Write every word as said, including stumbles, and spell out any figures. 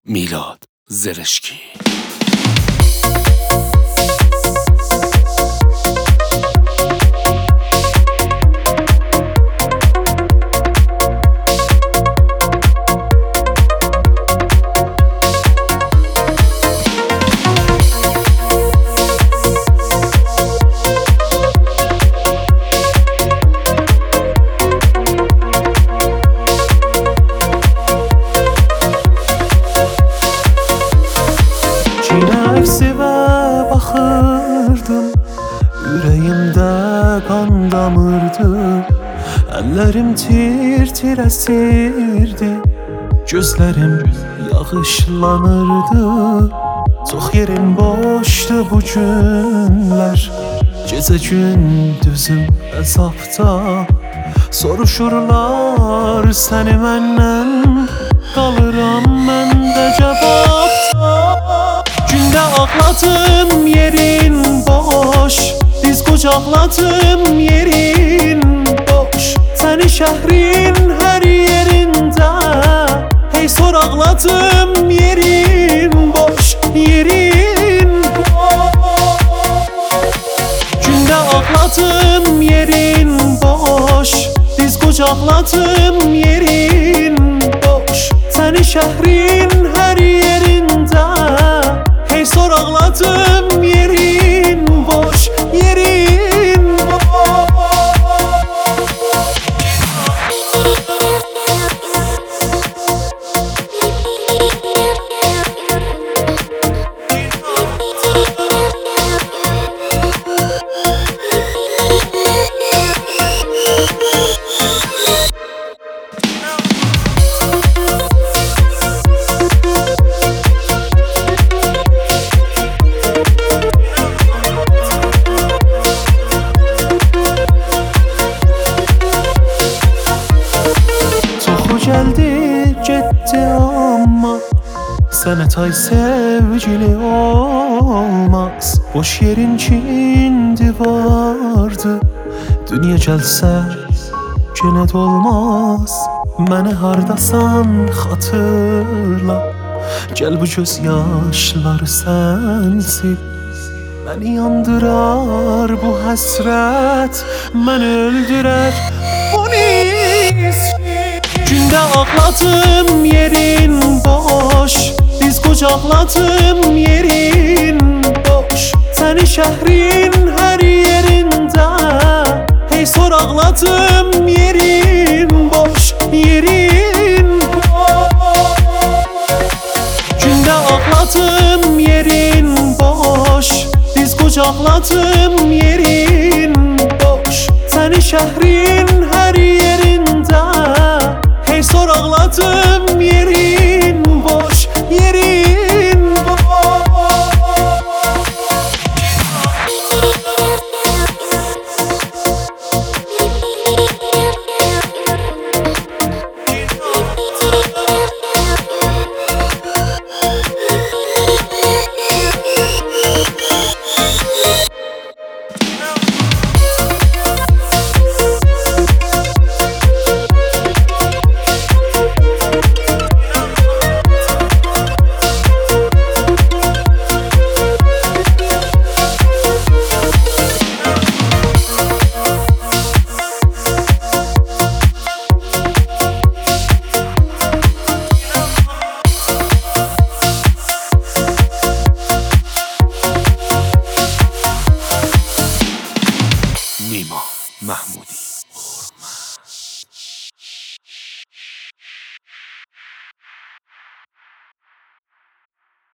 میلاد زرشکی. Sinəksivə baxırdım, ürəyimdə qan damırdı. Əllərim tir-tir əsirdi, gözlərim yağışlanırdı. Çox yerim boşdu bu günlər, gecə gündüzüm əzabda. Soruşurlar səni məndən, qalıram mən də cavabda. Gündə ağladım yerin boş, diz qucaqladım yerin boş. Səni şəhrin hər yerində, hey soraqladım yerin boş, yerin boş. Gündə ağladım yerin boş, diz qucaqladım yerin boş. Səni şəhrin hər yerində, soraqladım yerin boş, yerin boş. Geldi gitti ama sənə tay sevgili olmaz. Boş yerin kindi vardı, dünya gəlsə yenə dolmaz. Məni hardasan xatırla, gəl bu göz yaşları sənsin. Məni yandırar bu həsrət, məni öldürər bu nisfi. Gündə ağladım yerin boş, diz qucaqladım yerin boş. Səni şəhrin hər yerində, hey soraqladım yerin boş, yerin boş. Gündə ağladım yerin boş, diz qucaqladım yerin boş. Səni şəhrin hər yerində, hey soraqladım yerin boş, yerin boş. نیما محمودی.